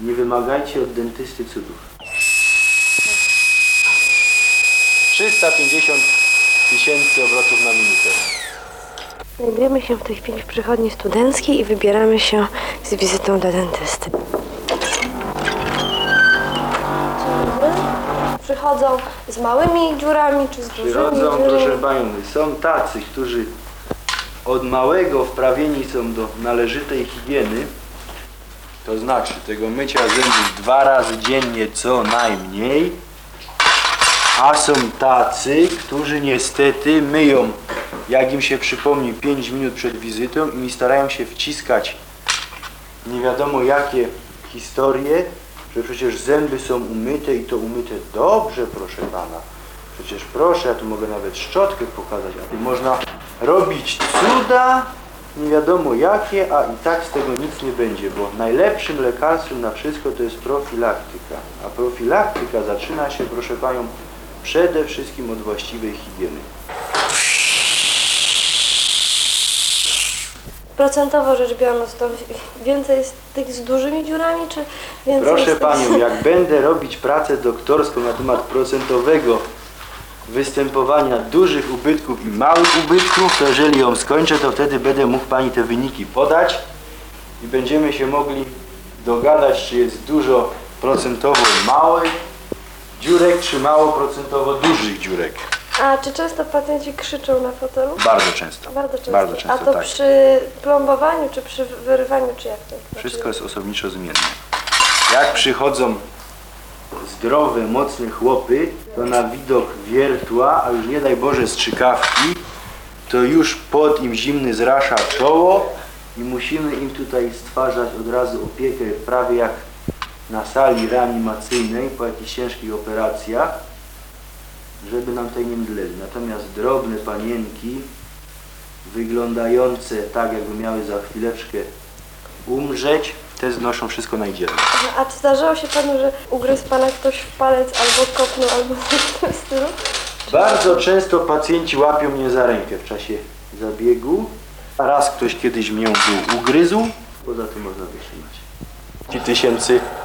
Nie wymagajcie od dentysty cudów. 350 000 obrotów na minutę. Znajdujemy się w tej chwili w przychodni studenckiej i wybieramy się z wizytą do dentysty. Przychodzą z małymi dziurami czy z dużymi Przychodzą, dziurami? proszę panią, są tacy, którzy od małego wprawieni są do należytej higieny, to znaczy tego mycia zębów 2 razy dziennie co najmniej, a są tacy, którzy niestety myją, jak im się przypomni, 5 minut przed wizytą i starają się wciskać nie wiadomo jakie historie, że przecież zęby są umyte i to umyte dobrze, proszę pana. Przecież proszę, ja tu mogę nawet szczotkę pokazać, a tu można robić cuda, nie wiadomo jakie, a i tak z tego nic nie będzie, bo najlepszym lekarstwem na wszystko to jest profilaktyka. A profilaktyka zaczyna się, proszę panią, przede wszystkim od właściwej higieny. Procentowo rzecz biorąc, to więcej jest tych z dużymi dziurami, czy więcej Proszę jest tych panią, jak będę robić pracę doktorską na temat procentowego występowania dużych ubytków i małych ubytków, to jeżeli ją skończę, to wtedy będę mógł pani te wyniki podać i będziemy się mogli dogadać, czy jest dużo procentowo małych dziurek, czy mało procentowo dużych dziurek. A czy często pacjenci krzyczą na fotelu? Bardzo często. Bardzo często. Bardzo często, A to tak. przy plombowaniu, czy przy wyrywaniu, czy jak to? Wszystko jest osobniczo zmienne. Jak przychodzą zdrowe, mocne chłopy, to na widok wiertła, a już nie daj Boże strzykawki, to już pot im zimny zrasza czoło i musimy im tutaj stwarzać od razu opiekę prawie jak na sali reanimacyjnej po jakichś ciężkich operacjach, żeby nam tutaj nie mdleli. Natomiast drobne panienki, wyglądające tak, jakby miały za chwileczkę umrzeć, te znoszą wszystko najdzielniej. A czy zdarzyło się panu, że ugryzł pana ktoś w palec, albo kopnął, albo coś w tym stylu? Bardzo często pacjenci łapią mnie za rękę w czasie zabiegu. Raz ktoś kiedyś mnie ugryzł, poza tym można wytrzymać. 10 000